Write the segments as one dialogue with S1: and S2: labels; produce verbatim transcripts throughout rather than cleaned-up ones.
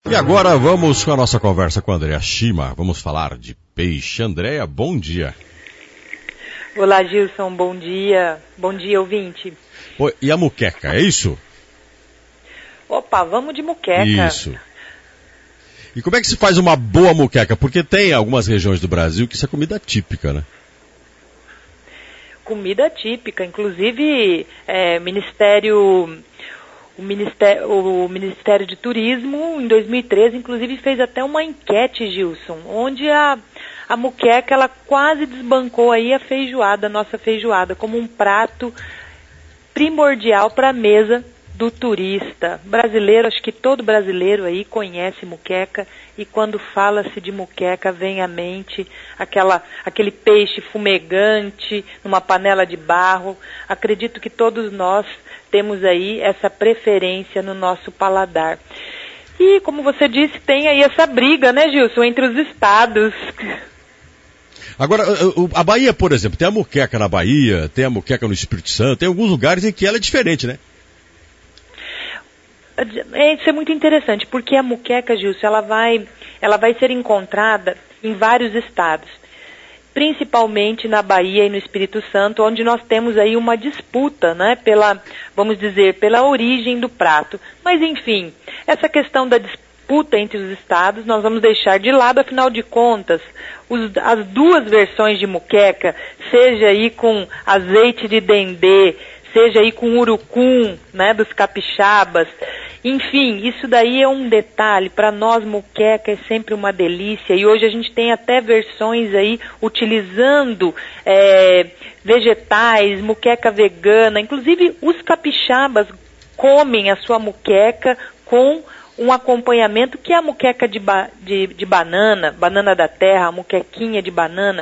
S1: E agora vamos com a nossa conversa com a Andréa Shima. Vamos falar de peixe. Andréa, bom dia.
S2: Olá, Gilson, bom dia. Bom dia, ouvinte.
S1: Oi, e a muqueca, é isso?
S2: Opa, vamos de muqueca.
S1: Isso. E como é que se faz uma boa muqueca? Porque tem algumas regiões do Brasil que isso é comida típica, né?
S2: Comida típica, inclusive é, Ministério, o, Ministério, o Ministério de Turismo, em dois mil e treze, inclusive fez até uma enquete, Gilson, onde a, a muqueca, ela quase desbancou aí a feijoada, a nossa feijoada, como um prato primordial para a mesa do turista brasileiro. Acho que todo brasileiro aí conhece muqueca, e quando fala-se de muqueca vem à mente aquela, aquele peixe fumegante numa panela de barro. Acredito que todos nós temos aí essa preferência no nosso paladar. E como você disse, tem aí essa briga, né, Gilson, entre os estados.
S1: Agora, a Bahia, por exemplo, tem a muqueca na Bahia, tem a muqueca no Espírito Santo, tem alguns lugares em que ela é diferente, né?
S2: Isso é muito interessante, porque a muqueca, Gilson, ela vai, ela vai ser encontrada em vários estados, principalmente na Bahia e no Espírito Santo, onde nós temos aí uma disputa, né, pela, vamos dizer, pela origem do prato. Mas, enfim, essa questão da disputa entre os estados nós vamos deixar de lado. Afinal de contas, os, as duas versões de muqueca, seja aí com azeite de dendê, seja aí com urucum, né, dos capixabas, enfim, isso daí é um detalhe. Para nós, muqueca é sempre uma delícia, e hoje a gente tem até versões aí utilizando é, vegetais, muqueca vegana. Inclusive os capixabas comem a sua muqueca com um acompanhamento que é a muqueca de, ba- de, de banana, banana da terra, a muquequinha de banana,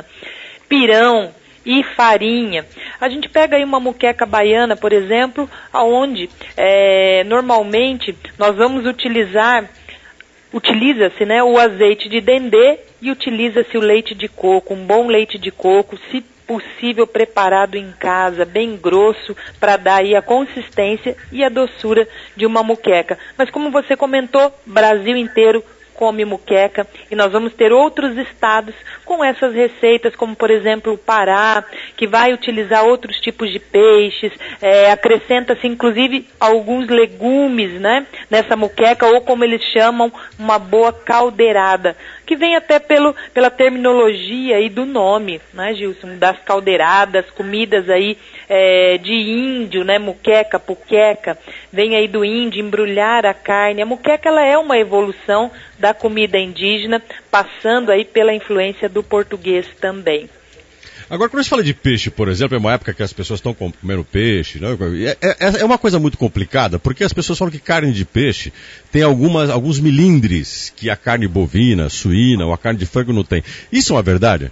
S2: pirão e farinha. A gente pega aí uma muqueca baiana, por exemplo, aonde é, normalmente nós vamos utilizar, utiliza-se, né, o azeite de dendê e utiliza-se o leite de coco, um bom leite de coco, se possível preparado em casa, bem grosso, para dar aí a consistência e a doçura de uma muqueca. Mas como você comentou, Brasil inteiro come muqueca, e nós vamos ter outros estados com essas receitas, como por exemplo o Pará, que vai utilizar outros tipos de peixes, é, acrescenta-se inclusive alguns legumes, né, nessa muqueca, ou como eles chamam, uma boa caldeirada, que vem até pelo, pela terminologia aí do nome, né, Gilson, das caldeiradas, comidas aí é, de índio, né, muqueca, puqueca, vem aí do índio, embrulhar a carne. A muqueca, ela é uma evolução da comida indígena, passando aí pela influência do português também.
S1: Agora, quando a gente fala de peixe, por exemplo, é uma época que as pessoas estão comendo peixe, né? é, é, é uma coisa muito complicada, porque as pessoas falam que carne de peixe tem algumas, alguns milindres que a carne bovina, suína ou a carne de frango não tem. Isso é uma verdade?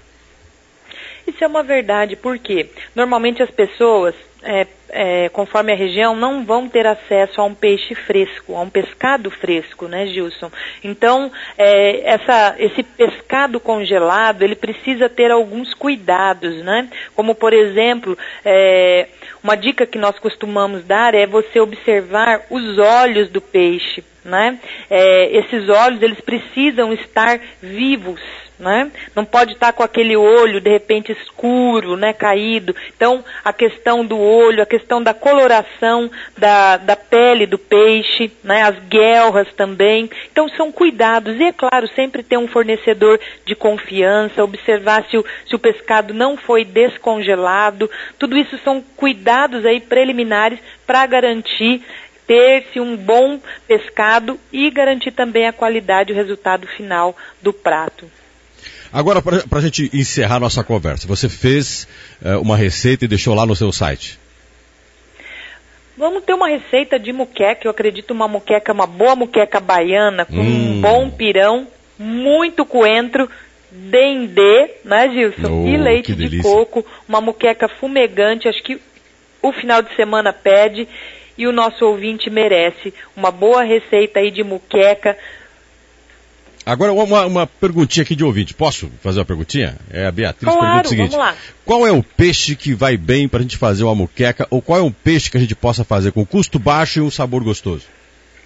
S2: Isso é uma verdade, porque normalmente as pessoas, é, é, conforme a região, não vão ter acesso a um peixe fresco, a um pescado fresco, né, Gilson? Então, é, essa, esse pescado congelado, ele precisa ter alguns cuidados, né? Como, por exemplo, é, uma dica que nós costumamos dar é você observar os olhos do peixe, né? É, esses olhos, eles precisam estar vivos, né? Não pode estar com aquele olho de repente escuro, né, caído. Então a questão do olho, a questão da coloração da, da pele do peixe, né, as guelras também. Então são cuidados, e é claro, sempre ter um fornecedor de confiança, observar se o, se o pescado não foi descongelado. Tudo isso são cuidados aí preliminares para garantir ter-se um bom pescado e garantir também a qualidade e o resultado final do prato.
S1: Agora, para a gente encerrar nossa conversa, você fez uh, uma receita e deixou lá no seu site.
S2: Vamos ter uma receita de muqueca, eu acredito uma muqueca, uma boa muqueca baiana, com hum. um bom pirão, muito coentro, dendê, né, Gilson?
S1: Oh,
S2: e leite de
S1: delícia.
S2: coco, uma muqueca fumegante, acho que o final de semana pede e o nosso ouvinte merece. Uma boa receita aí de muqueca.
S1: Agora, uma, uma perguntinha aqui de ouvinte. Posso fazer uma perguntinha? É a Beatriz,
S2: claro,
S1: pergunta o seguinte.
S2: Vamos lá.
S1: Qual é o peixe que vai bem para a gente fazer uma muqueca? Ou qual é um peixe que a gente possa fazer com custo baixo e um sabor gostoso?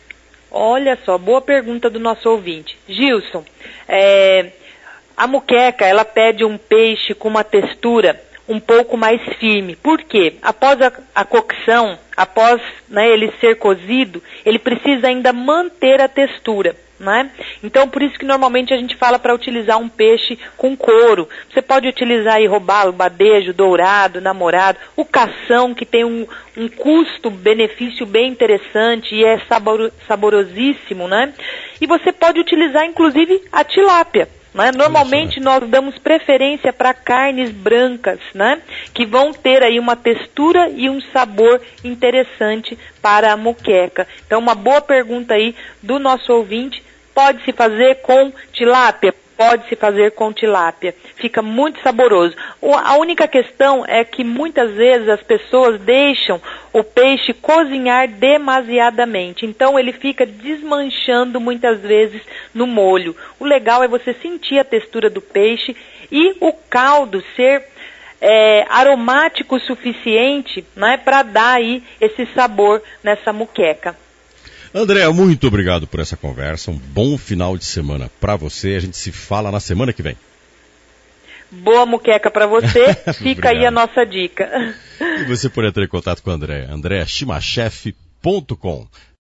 S2: Olha só, boa pergunta do nosso ouvinte. Gilson, é, a muqueca, ela pede um peixe com uma textura um pouco mais firme. Por quê? Após a, a cocção, após, né, ele ser cozido, ele precisa ainda manter a textura, né? Então, por isso que normalmente a gente fala para utilizar um peixe com couro. Você pode utilizar aí robalo, badejo, dourado, namorado, o cação, que tem um, um custo-benefício bem interessante e é sabor, saborosíssimo, né? E você pode utilizar, inclusive, a tilápia. Né? Normalmente nós damos preferência para carnes brancas, né? Que vão ter aí uma textura e um sabor interessante para a muqueca. Então, uma boa pergunta aí do nosso ouvinte. Pode-se fazer com tilápia? Pode-se fazer com tilápia. Fica muito saboroso. A única questão é que muitas vezes as pessoas deixam o peixe cozinhar demasiadamente. Então ele fica desmanchando muitas vezes no molho. O legal é você sentir a textura do peixe e o caldo ser é, aromático o suficiente, né, para dar aí esse sabor nessa muqueca.
S1: André, muito obrigado por essa conversa. Um bom final de semana para você. A gente se fala na semana que vem.
S2: Boa muqueca para você. Fica aí a nossa dica.
S1: E você pode entrar em contato com o André. andré chimachef ponto com.